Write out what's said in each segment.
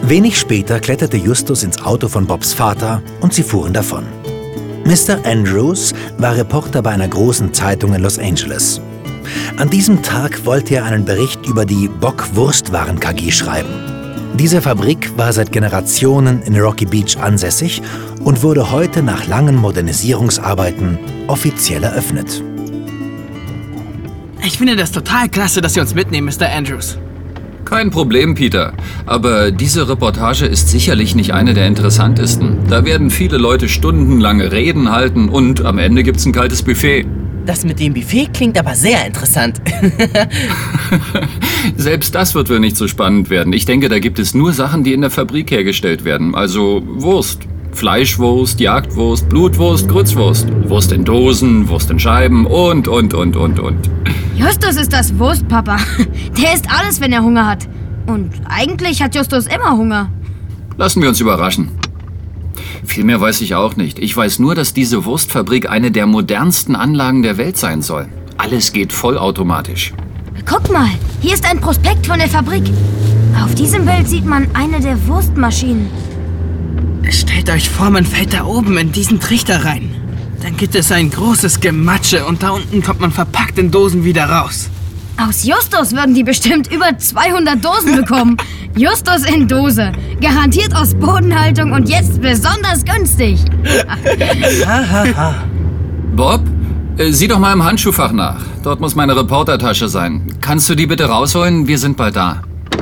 Wenig später kletterte Justus ins Auto von Bobs Vater und sie fuhren davon. Mr. Andrews war Reporter bei einer großen Zeitung in Los Angeles. An diesem Tag wollte er einen Bericht über die Bock-Wurstwaren KG schreiben. Diese Fabrik war seit Generationen in Rocky Beach ansässig und wurde heute nach langen Modernisierungsarbeiten offiziell eröffnet. Ich finde das total klasse, dass Sie uns mitnehmen, Mr. Andrews. Kein Problem, Peter. Aber diese Reportage ist sicherlich nicht eine der interessantesten. Da werden viele Leute stundenlange Reden halten und am Ende gibt's ein kaltes Buffet. Das mit dem Buffet klingt aber sehr interessant. Selbst das wird wohl nicht so spannend werden. Ich denke, da gibt es nur Sachen, die in der Fabrik hergestellt werden. Also Wurst. Fleischwurst, Jagdwurst, Blutwurst, Grützwurst. Wurst in Dosen, Wurst in Scheiben und. Justus ist das Wurstpapa. Der isst alles, wenn er Hunger hat. Und eigentlich hat Justus immer Hunger. Lassen wir uns überraschen. Viel mehr weiß ich auch nicht. Ich weiß nur, dass diese Wurstfabrik eine der modernsten Anlagen der Welt sein soll. Alles geht vollautomatisch. Guck mal, hier ist ein Prospekt von der Fabrik. Auf diesem Bild sieht man eine der Wurstmaschinen. Stellt euch vor, man fällt da oben in diesen Trichter rein. Dann gibt es ein großes Gematsche und da unten kommt man verpackt in Dosen wieder raus. Aus Justus würden die bestimmt über 200 Dosen bekommen. Justus in Dose. Garantiert aus Bodenhaltung und jetzt besonders günstig. Bob, sieh doch mal im Handschuhfach nach. Dort muss meine Reportertasche sein. Kannst du die bitte rausholen? Wir sind bald da.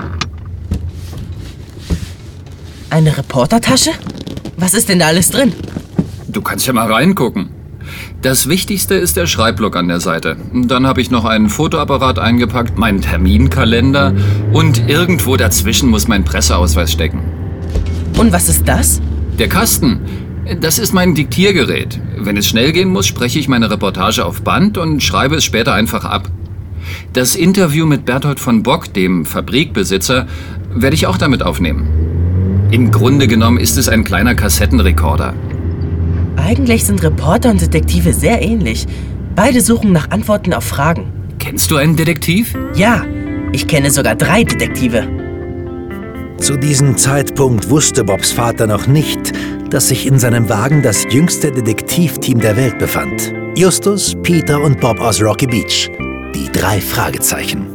Eine Reportertasche? Was ist denn da alles drin? Du kannst ja mal reingucken. Das Wichtigste ist der Schreibblock an der Seite. Dann habe ich noch einen Fotoapparat eingepackt, meinen Terminkalender und irgendwo dazwischen muss mein Presseausweis stecken. Und was ist das? Der Kasten. Das ist mein Diktiergerät. Wenn es schnell gehen muss, spreche ich meine Reportage auf Band und schreibe es später einfach ab. Das Interview mit Berthold von Bock, dem Fabrikbesitzer, werde ich auch damit aufnehmen. Im Grunde genommen ist es ein kleiner Kassettenrekorder. Eigentlich sind Reporter und Detektive sehr ähnlich. Beide suchen nach Antworten auf Fragen. Kennst du einen Detektiv? Ja, ich kenne sogar 3 Detektive. Zu diesem Zeitpunkt wusste Bobs Vater noch nicht, dass sich in seinem Wagen das jüngste Detektivteam der Welt befand. Justus, Peter und Bob aus Rocky Beach. Die 3 Fragezeichen.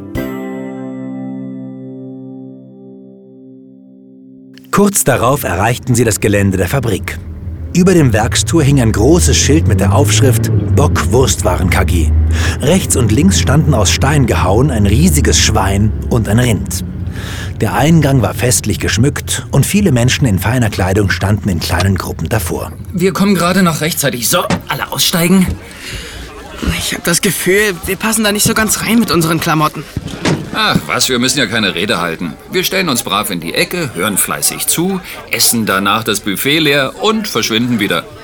Kurz darauf erreichten sie das Gelände der Fabrik. Über dem Werkstor hing ein großes Schild mit der Aufschrift Bock Wurstwaren KG. Rechts und links standen aus Stein gehauen ein riesiges Schwein und ein Rind. Der Eingang war festlich geschmückt und viele Menschen in feiner Kleidung standen in kleinen Gruppen davor. Wir kommen gerade noch rechtzeitig. So, alle aussteigen. Ich habe das Gefühl, wir passen da nicht so ganz rein mit unseren Klamotten. Ach was, wir müssen ja keine Rede halten. Wir stellen uns brav in die Ecke, hören fleißig zu, essen danach das Buffet leer und verschwinden wieder.